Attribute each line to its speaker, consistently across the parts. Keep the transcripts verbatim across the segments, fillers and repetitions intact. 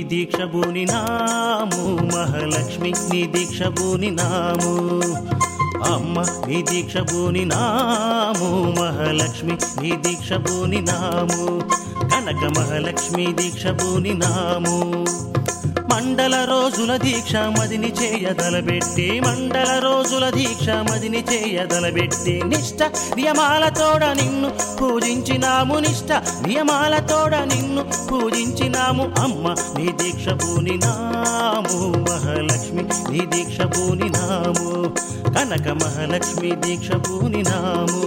Speaker 1: దీక్ష బూనినాము మహాలక్ష్మి నీ దీక్ష బూనినాము అమ్మ నీ దీక్ష బూనినాము మహాలక్ష్మి నీ దీక్ష బూనినాము కనక మహాలక్ష్మి దీక్ష బూనినాము మండల రోజుల దీక్ష మదిని చేయదలబెట్టి మండల రోజుల దీక్ష మదిని చేయదలబెట్టి నిష్ట నియమాలతోడ నిన్ను పూజించినాము నిష్ట నియమాలతోడ నిన్ను పూజించినాము అమ్మ నీ దీక్ష బూనినాము మహాలక్ష్మి నీ దీక్ష బూనినాము కనక మహాలక్ష్మి దీక్ష బూనినాము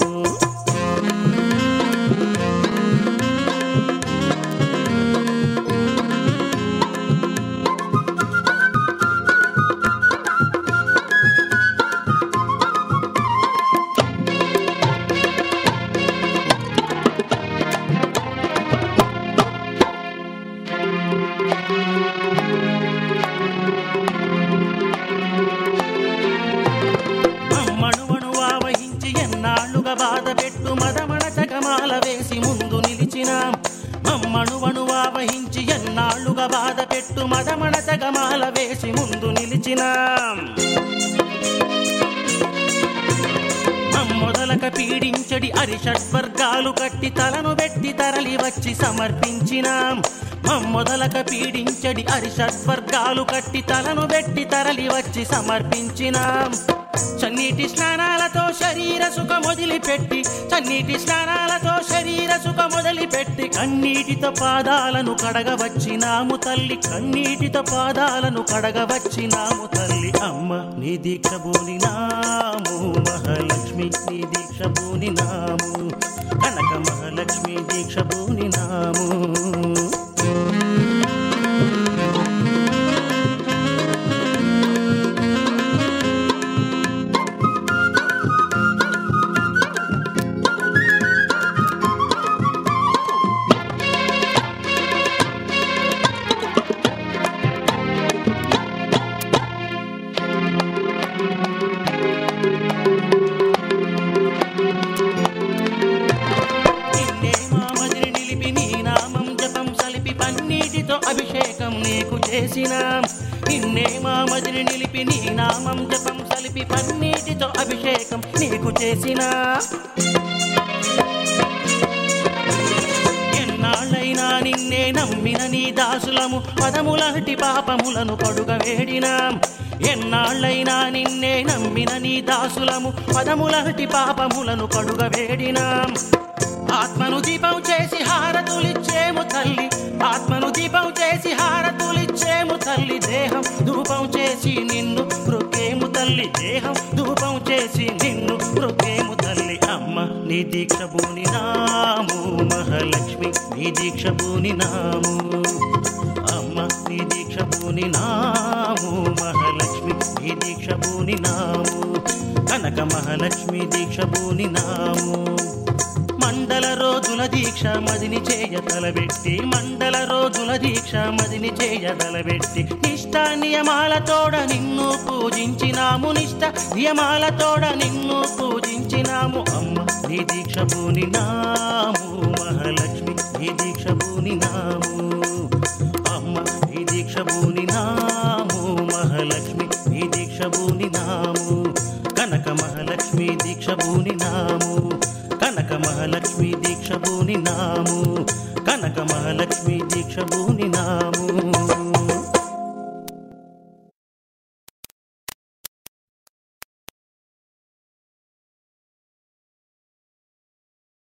Speaker 1: బాధ పెట్టు మదమణ చకమాల వేసి ముందు నిలిచినాం మమ్మణువణువా వహించి ఎన్నాళ్ళుగా బాధ పెట్టు మదమణ చకమాల వేసి ముందు నిలిచినాం మమ్మొదలక పీడించడి అరిషడ్వర్గాలు కట్టి తలను పెట్టి తరలి వచ్చి సమర్పించినాం మమ్మొదలక పీడించడి అరిషడ్వర్గాలు కట్టి తలను పెట్టి తరలి వచ్చి సమర్పించినాం చన్నీటి స్నానాలతో శరీర సుఖ మొదలుపెట్టి చన్నీటి స్నానాలతో శరీర సుఖ మొదలుపెట్టి కన్నీటితో పాదాలను కడగవచ్చినాము తల్లి కన్నీటితో పాదాలను కడగవచ్చినాము తల్లి అమ్మ నీ దీక్ష బూనినాము మహాలక్ష్మి నీ దీక్ష బూనినాము కనక మహాలక్ష్మి దీక్ష బూనినాము అభిషేకం నీకు చేసినాం నిన్నే మా మదిని నిలిపి నీ నామం జపం సలిపి పన్నీటితో అభిషేకం నీకు చేసినా ఎన్నాళ్ళైనా నిన్నే నమ్మిన నీ దాసులము పదములాంటి పాపములను కడుగ వేడినాం ఎన్నాళ్ళైనా నిన్నే నమ్మిన నీ దాసులము పదములాంటి పాపములను కడుగ వేడినాం ఆత్మను దీపం చేసి హారతులిచ్చేము తల్లి ఆత్మను దీపం చేసి హారతులిచ్చేము తల్లి దేహం ధూపం చేసి నిన్ను మృకేము తల్లి దేహం ధూపం చేసి నిన్ను మృకేము తల్లి అమ్మ నీ దీక్ష బూనినాము మహాలక్ష్మి నీ దీక్ష బూనినాము అమ్మ నీ దీక్ష బూనినాము మహాలక్ష్మి నీ దీక్ష బూనినాము కనక మహాలక్ష్మి దీక్ష బూనినాము మండల రోజుల దీక్ష మదిని చేయదలబెట్టి మండల రోజుల దీక్ష మదిని చేయదలబెట్టి నిష్ట నియమాలతోడ నిన్ను పూజించినాము నిష్ట నియమాలతోడ నిన్ను పూజించినాము అమ్మ నీ దీక్ష బూనినాము మహాలక్ష్మి నీ దీక్ష బూనినాము అమ్మ నీ దీక్ష బూనినాము మహాలక్ష్మి నీ దీక్ష బూనినాము కనక మహాలక్ష్మి దీక్ష బూనినాము కనక మహాలక్ష్మి దీక్ష బూనినాము కనక మహాలక్ష్మి దీక్ష బూనినాము